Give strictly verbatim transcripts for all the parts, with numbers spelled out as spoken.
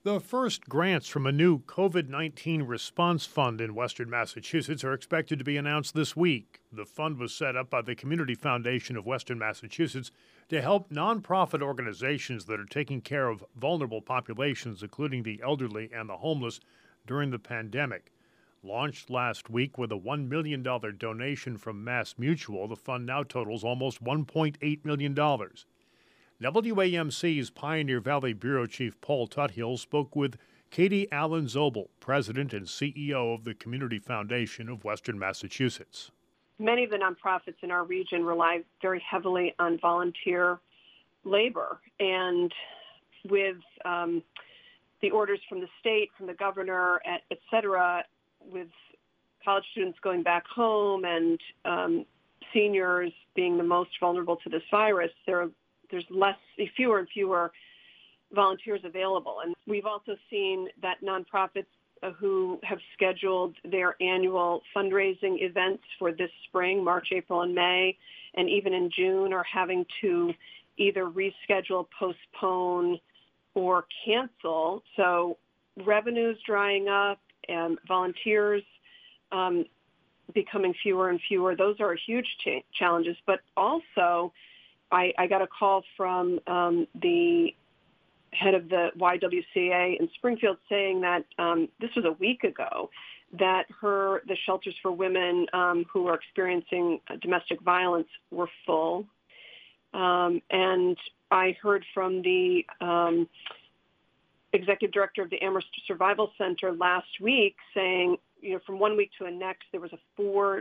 The first grants from a new COVID nineteen response fund in Western Massachusetts are expected to be announced this week. The fund was set up by the Community Foundation of Western Massachusetts to help nonprofit organizations that are taking care of vulnerable populations, including the elderly and the homeless, during the pandemic. Launched last week with a one million dollars donation from Mass Mutual, the fund now totals almost one point eight million dollars. W A M C's Pioneer Valley Bureau Chief Paul Tuthill spoke with Katie Allen Zobel, President and C E O of the Community Foundation of Western Massachusetts. Many of the nonprofits in our region rely very heavily on volunteer labor, and with um, the orders from the state, from the governor, et, et cetera, with college students going back home and um, seniors being the most vulnerable to this virus, there are there's less, fewer and fewer volunteers available. And we've also seen that nonprofits uh, who have scheduled their annual fundraising events for this spring, March, April, and May, and even in June, are having to either reschedule, postpone, or cancel. So revenues drying up and volunteers um, becoming fewer and fewer. Those are huge cha- challenges, but also I, I got a call from um, the head of the Y W C A in Springfield saying that um, this was a week ago, that her the shelters for women um, who are experiencing uh, domestic violence were full. Um, and I heard from the um, executive director of the Amherst Survival Center last week saying, you know, from one week to the next, there was a four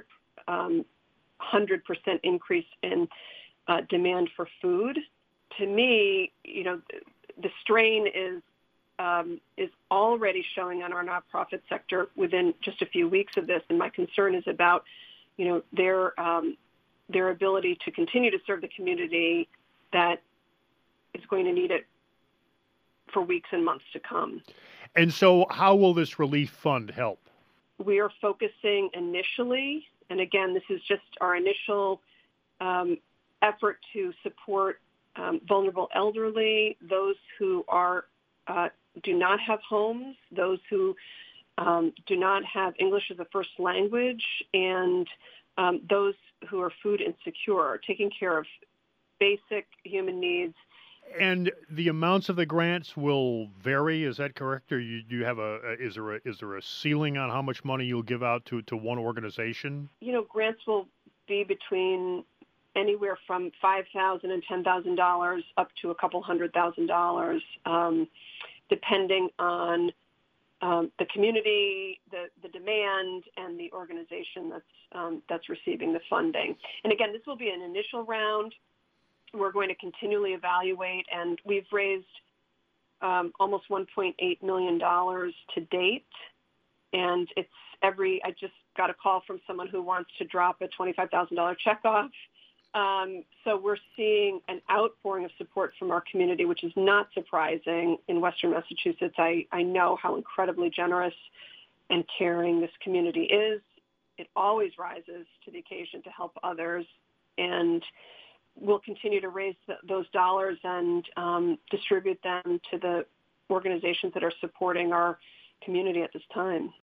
hundred percent increase in Uh, demand for food. To me, you know, the strain is um, is already showing on our nonprofit sector within just a few weeks of this, and my concern is about, you know, their um, their ability to continue to serve the community that is going to need it for weeks and months to come. And so, how will this relief fund help? We are focusing initially, and again, this is just our initial Um, effort to support um, vulnerable elderly, those who are uh, do not have homes, those who um, do not have English as a first language, and um, those who are food insecure, taking care of basic human needs. And the amounts of the grants will vary. Is that correct? Or you, do you have a is there a is there a ceiling on how much money you'll give out to to one organization? You know, grants will be between anywhere from five thousand dollars and ten thousand dollars up to a couple hundred thousand dollars, um, depending on um, the community, the, the demand, and the organization that's um, that's receiving the funding. And again, this will be an initial round. We're going to continually evaluate, and we've raised um, almost one point eight million dollars to date. And it's every, I just got a call from someone who wants to drop a twenty-five thousand dollars check off. Um, so we're seeing an outpouring of support from our community, which is not surprising in Western Massachusetts. I, I know how incredibly generous and caring this community is. It always rises to the occasion to help others, and we'll continue to raise the, those dollars and um, distribute them to the organizations that are supporting our community at this time.